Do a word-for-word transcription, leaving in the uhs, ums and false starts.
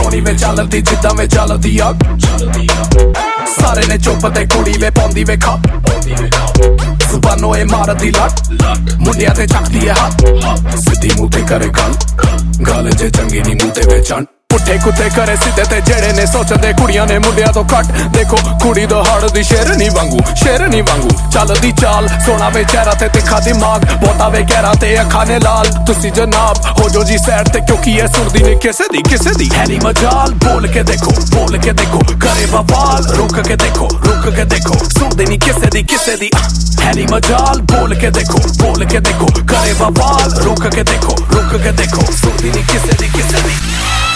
सोनी वे चलदी जिद्दां वे चलदी अग सारे ने चुप ते कुड़ी वे पौंदी वे खप जुबानों ए मारदी लट मुंडिया ते चकदी ए हथ सीधी मूंह ते करे गल गल जे चंगी नी मूंह ते वे चंड पुट्ठे कुत्ते करे सीधे ते जेड़े ने सोचदे कुड़ियां ने मुंडिया तो घट देखो कुड़ी दहाड़ दी शेरनी वांगू शेरनी वांगू चलदी चाल सोना वे चेहरा ते तिखा दिमाग बोता वे गहरा ते अखां ने लाल तुसी जनाब हो जो जी सैड ते क्योंकि ये सुनदी ने किसे दी किसे दी है नी मजाल बोल के देखो बोल के देखो करे बवाल रुक के देखो रुक के देखो सुनदी नी किसे दी किसे दी है नी मजाल बोल के देखो बोल के देखो करे बवाल रुक के देखो रुक के देखो सुनदी नी किसे दी किसे दी